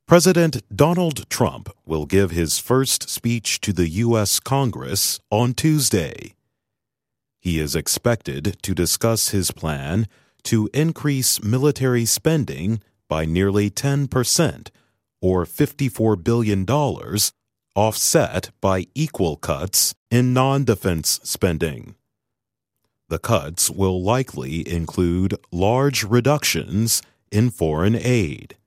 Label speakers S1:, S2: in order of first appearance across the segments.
S1: President Donald Trump will give his first speech to the U.S. Congress on Tuesday. He is expected to discuss his plan to increase military spending by nearly 10%, or $54 billion, offset by equal cuts in non-defense spending. The cuts will likely include large reductions in foreign aid.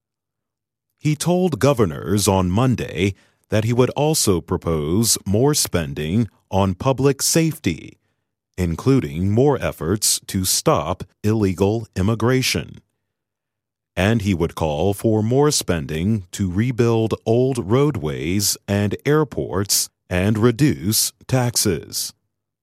S1: He told governors on Monday that he would also propose more spending on public safety, including more efforts to stop illegal immigration. And he would call for more spending to rebuild old roadways and airports and reduce taxes.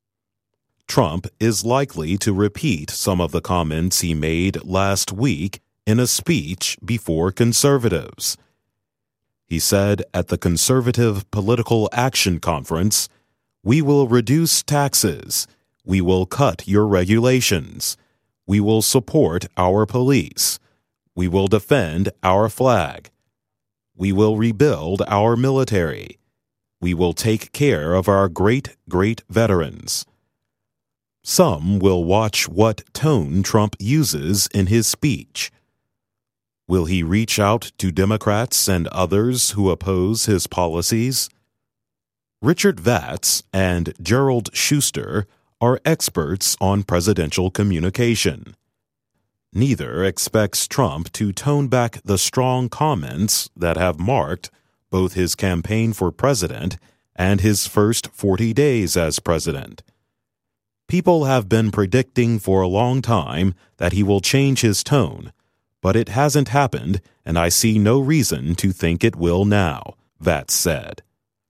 S1: Trump is likely to repeat some of the comments he made last week in a speech before conservatives. He said at the Conservative Political Action Conference, "We will reduce taxes. We will cut your regulations. We will support our police. We will defend our flag. We will rebuild our military. We will take care of our great veterans." Some will watch what tone Trump uses in his speech. Will he reach out to Democrats and others who oppose his policies? Richard Vatz and Gerald Schuster are experts on presidential communication. Neither expects Trump to tone back the strong comments that have marked both his campaign for president and his first 40 days as president. People have been predicting for a long time that he will change his tone, but it hasn't happened, and I see no reason to think it will now, Vatz said.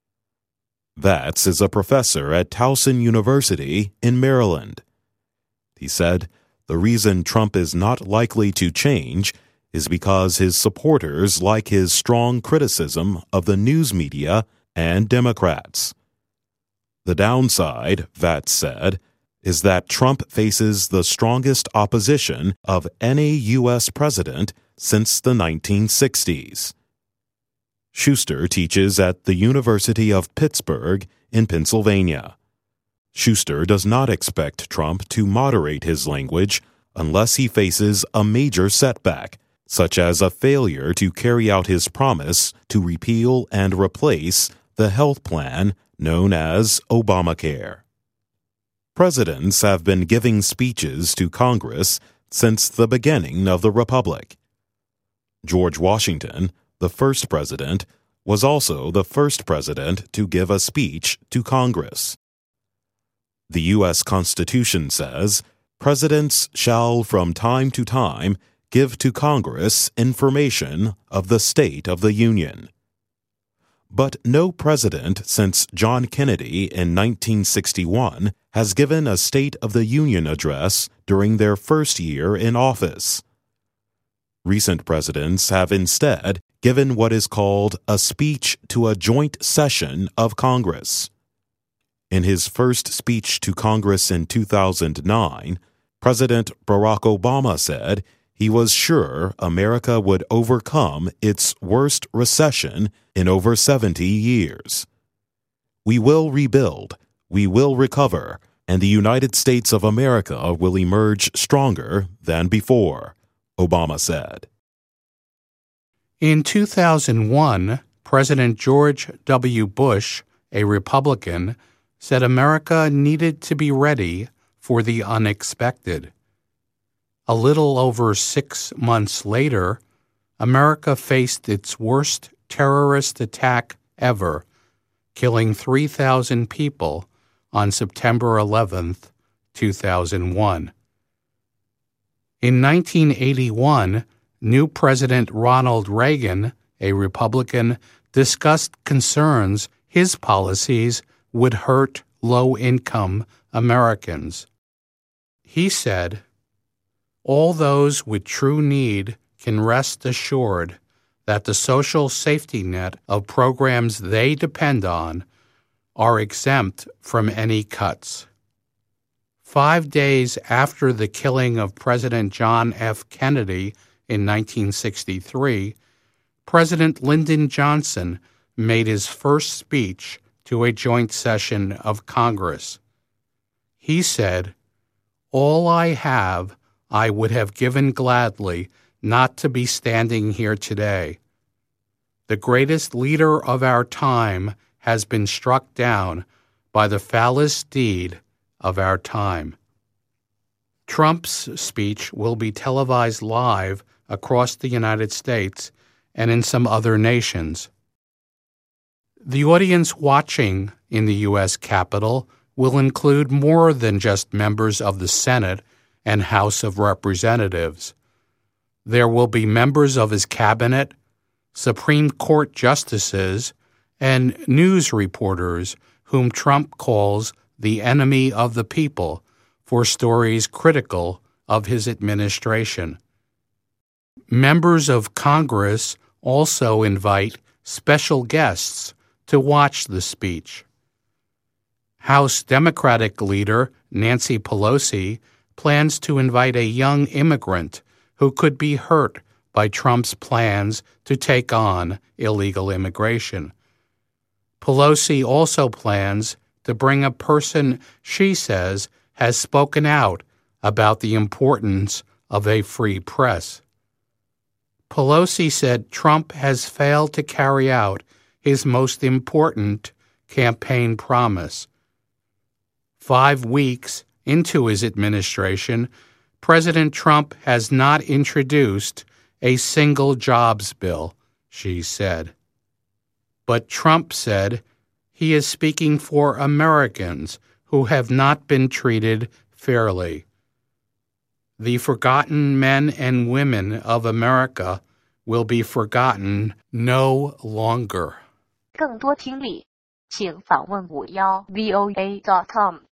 S1: Vatz is a professor at Towson University in Maryland. He said, "The reason Trump is not likely to change is because his supporters like his strong criticism of the news media and Democrats." The downside, Vatz said, is that Trump faces the strongest opposition of any U.S. president since the 1960s. Schuster teaches at the University of Pittsburgh in Pennsylvania. Schuster does not expect Trump to moderate his language unless he faces a major setback, such as a failure to carry out his promise to repeal and replace the health plan known as Obamacare. Presidents have been giving speeches to Congress since the beginning of the Republic. George Washington, the first president, was also the first president to give a speech to Congress. The U.S. Constitution says, "Presidents shall from time to time give to Congress information of the state of the Union." But no president since John Kennedy in 1961 has given a State of the Union address during their first year in office. Recent presidents have instead given what is called a speech to a joint session of Congress. In his first speech to Congress in 2009, President Barack Obama said he was sure America would overcome its worst recession in over 70 years. "We will rebuild, we will recover, and the United States of America will emerge stronger than before," Obama said.
S2: In 2001, President George W. Bush, a Republican, said America needed to be ready for the unexpected. A little over 6 months later, America faced its worst terrorist attack ever, killing 3,000 people on September 11, 2001. In 1981, new President Ronald Reagan, a Republican, discussed concerns his policies would hurt low-income Americans. He said, "All those with true need can rest assured that the social safety net of programs they depend on are exempt from any cuts." 5 days after the killing of President John F. Kennedy in 1963, President Lyndon Johnson made his first speech to a joint session of Congress. He said, "All I have, I would have given gladly not to be standing here today. The greatest leader of our time has been struck down by the foulest deed of our time." Trump's speech will be televised live across the United States and in some other nations. The audience watching in the U.S. Capitol will include more than just members of the Senate and House of Representatives. There will be members of his cabinet, Supreme Court justices, and news reporters whom Trump calls the enemy of the people for stories critical of his administration. Members of Congress also invite special guests to watch the speech. House Democratic leader Nancy Pelosi plans to invite a young immigrant who could be hurt by Trump's plans to take on illegal immigration. Pelosi also plans to bring a person she says has spoken out about the importance of a free press. Pelosi said Trump has failed to carry out his most important campaign promise. 5 weeks into his administration, President Trump has not introduced a single jobs bill, she said. But Trump said he is speaking for Americans who have not been treated fairly. The forgotten men and women of America will be forgotten no longer.
S3: 更多听力，请访问51voa.com。